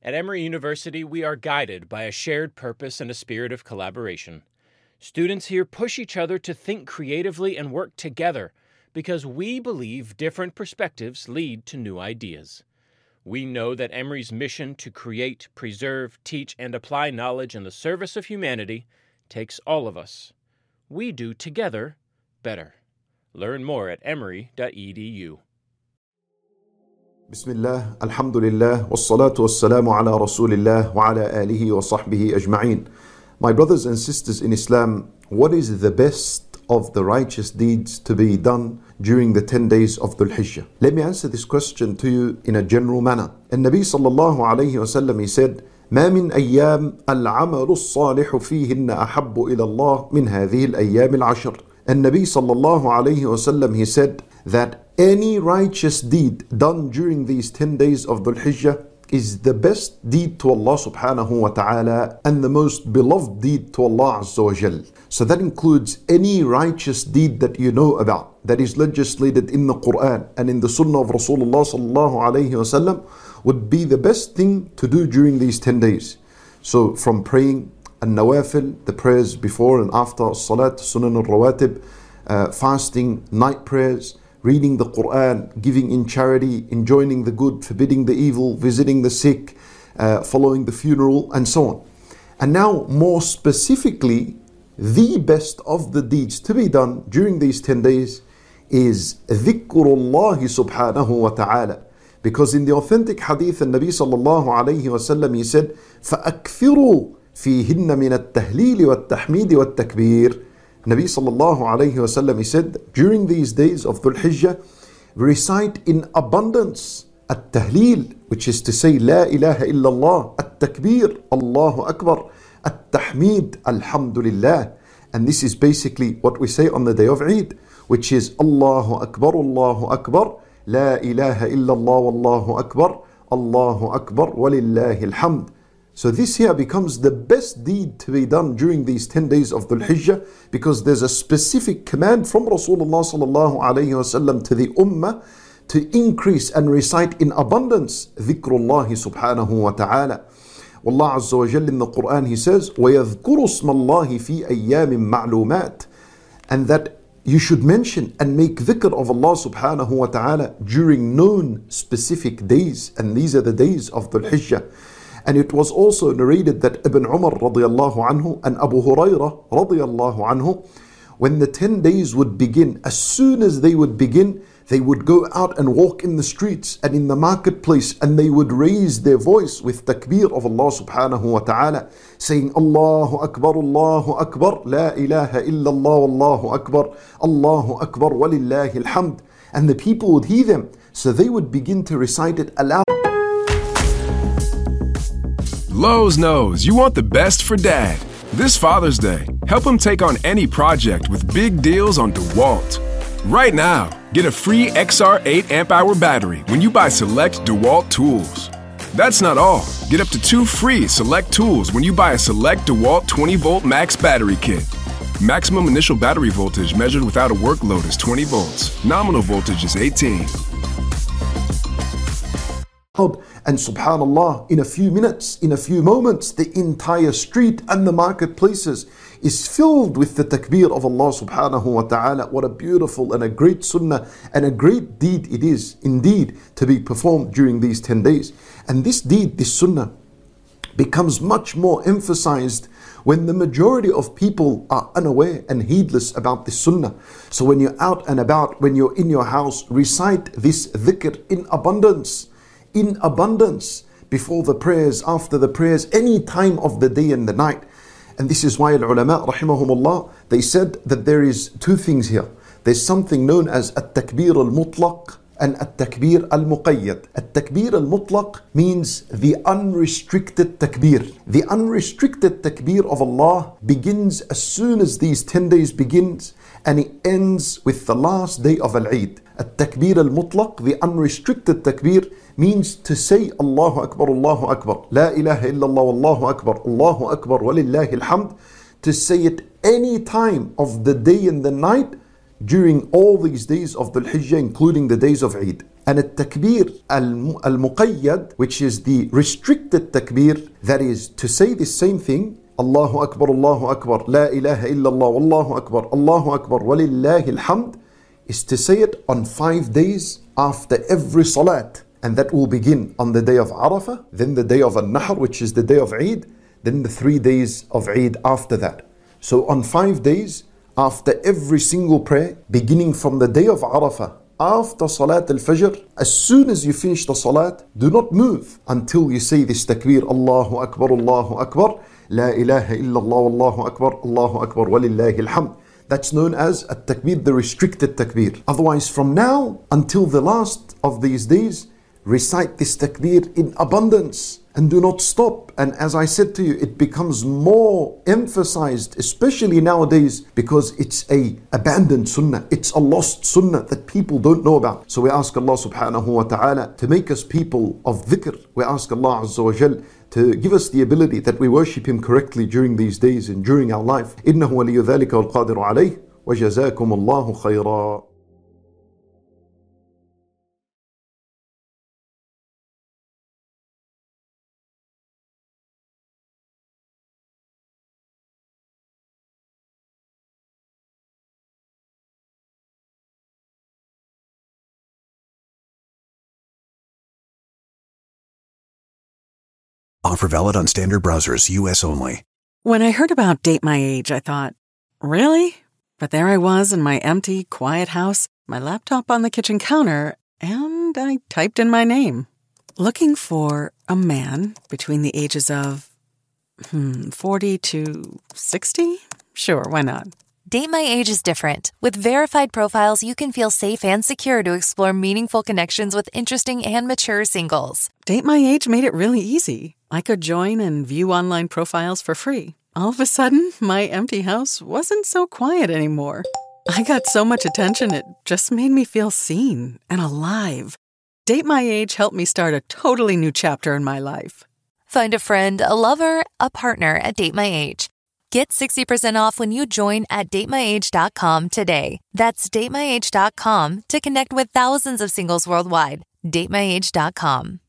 At Emory University, we are guided by a shared purpose and a spirit of collaboration. Students here push each other to think creatively and work together because we believe different perspectives lead to new ideas. We know that Emory's mission to create, preserve, teach, and apply knowledge in the service of humanity takes all of us. We do together better. Learn more at emory.edu. Bismillah, alhamdulillah, wassalatu wassalamu ala rasulillah wa ala alihi wa sahbihi ajma'een. My brothers and sisters in Islam, what is the best of the righteous deeds to be done during the 10 days of Dhul Hijjah? Let me answer this question to you in a general manner. And Nabi sallallahu alayhi wa sallam, he said, ما من أيام العمل الصالح فيهن أحب إلى الله من هذه الأيام العشر. And Nabi sallallahu alayhi wa sallam, he said that any righteous deed done during these 10 days of Dhul Hijjah is the best deed to Allah subhanahu wa ta'ala and the most beloved deed to Allah azza wa jal. So that includes any righteous deed that you know about, that is legislated in the Quran and in the Sunnah of Rasulullah sallallahu alayhi wa sallam, would be the best thing to do during these 10 days. So from praying an-nawafil, the prayers before and after salat, sunan al-rawatib, fasting, night prayers, reading the Quran, giving in charity, enjoining the good, forbidding the evil, visiting the sick, following the funeral, and so on. And now, more specifically, the best of the deeds to be done during these 10 days is dhikrullah subhanahu wa ta'ala. Because in the authentic hadith, the Nabi sallallahu alayhi wa sallam, he said, فَأَكْثِرُوا فِيهِنَّ مِنَ التَّهْلِيلِ وَالتَّحْمِيدِ وَالتَّكْبِيرِ. Nabi sallallahu alayhi wa sallam, he said, during these days of Dhul Hijjah, recite in abundance at-tahleel, which is to say La ilaha illallah, at-takbir, Allahu Akbar, at-tahmid, alhamdulillah. And this is basically what we say on the day of Eid, which is Allahu Akbar, La ilaha illallah, Wallahu Akbar, walillahi alhamd. So this here becomes the best deed to be done during these 10 days of Dhul Hijjah, because there's a specific command from Rasulullah sallallahu alayhi wa sallam to the ummah to increase and recite in abundance dhikrullah subhanahu wa ta'ala. Wallah azza wa jalla in the Quran, he says, وَيَذْكُرُ اسْمَ اللَّهِ فِي أَيَّامٍ مَعْلُومَاتٍ. And that you should mention and make dhikr of Allah subhanahu wa ta'ala during known specific days. And these are the days of Dhul Hijjah. And it was also narrated that Ibn Umar radiyallahu anhu and Abu Hurairah radiyallahu anhu, when the 10 days would begin, as soon as they would begin, they would go out and walk in the streets and in the marketplace, and they would raise their voice with takbir of Allah subhanahu wa ta'ala, saying Allahu Akbar, La ilaha illallah, Allahu Akbar, walillahi alhamd. And the people would hear them, so they would begin to recite it aloud. Lowe's knows you want the best for dad. This Father's Day, help him take on any project with big deals on DeWalt. Right now, get a free XR 8 amp hour battery when you buy select DeWalt tools. That's not all. Get up to 2 free select tools when you buy a select DeWalt 20 volt max battery kit. Maximum initial battery voltage measured without a workload is 20 volts. Nominal voltage is 18. And subhanallah, in a few minutes, in a few moments, the entire street and the marketplaces is filled with the takbir of Allah subhanahu wa ta'ala. What a beautiful and a great sunnah and a great deed it is indeed to be performed during these 10 days. And this deed, this sunnah, becomes much more emphasized when the majority of people are unaware and heedless about this sunnah. So when you're out and about, when you're in your house, recite this dhikr in abundance. In abundance, before the prayers, after the prayers, any time of the day and the night. And this is why al-ulama rahimahumullah, they said that there is 2 things here. There's something known as at-takbir al-mutlaq and at-takbir al-muqayyad. At-takbir al-mutlaq means the unrestricted takbir. The unrestricted takbir of Allah begins as soon as these 10 days begins, and it ends with the last day of Al-Eid. At-takbir al-mutlaq, the unrestricted takbir, means to say Allahu Akbar, La ilaha illallah, Allahu Akbar, walillahi alhamd, to say it any time of the day and the night during all these days of Dhul Hijjah, including the days of Eid. And التكبير المقيد, which is the restricted takbir, that is to say the same thing, Allahu Akbar, La ilaha illallah, Wallahu Akbar, Walillahi alhamd, is to say it on 5 days after every salat. And that will begin on the day of Arafah, then the day of An-Nahr, which is the day of Eid, then the 3 days of Eid after that. So on 5 days after every single prayer, beginning from the day of Arafah, after Salat al-Fajr, as soon as you finish the Salat, do not move until you say this takbir, Allahu Akbar, La ilaha illallah, Allahu Akbar, Walillahi alhamd. That's known as at-takbir, the restricted takbir. Otherwise, from now until the last of these days, recite this takbir in abundance and do not stop. And as I said to you, it becomes more emphasized, especially nowadays, because it's a abandoned sunnah. It's a lost sunnah that people don't know about. So we ask Allah subhanahu wa ta'ala to make us people of dhikr. We ask Allah azza wa jal to give us the ability that we worship Him correctly during these days and during our life. إِنَّهُ وَلِيُّ ذَلِكَ وَالْقَادِرُ عَلَيْهِ وَجَزَاكُمُ اللَّهُ خَيْرًا. Offer valid on standard browsers, US only. When I heard about Date My Age, I thought, really? But there I was in my empty, quiet house, my laptop on the kitchen counter, and I typed in my name. Looking for a man between the ages of 40 to 60? Sure, why not? Date My Age is different. With verified profiles, you can feel safe and secure to explore meaningful connections with interesting and mature singles. Date My Age made it really easy. I could join and view online profiles for free. All of a sudden, my empty house wasn't so quiet anymore. I got so much attention, it just made me feel seen and alive. Date My Age helped me start a totally new chapter in my life. Find a friend, a lover, a partner at Date My Age. Get 60% off when you join at datemyage.com today. That's datemyage.com to connect with thousands of singles worldwide. datemyage.com.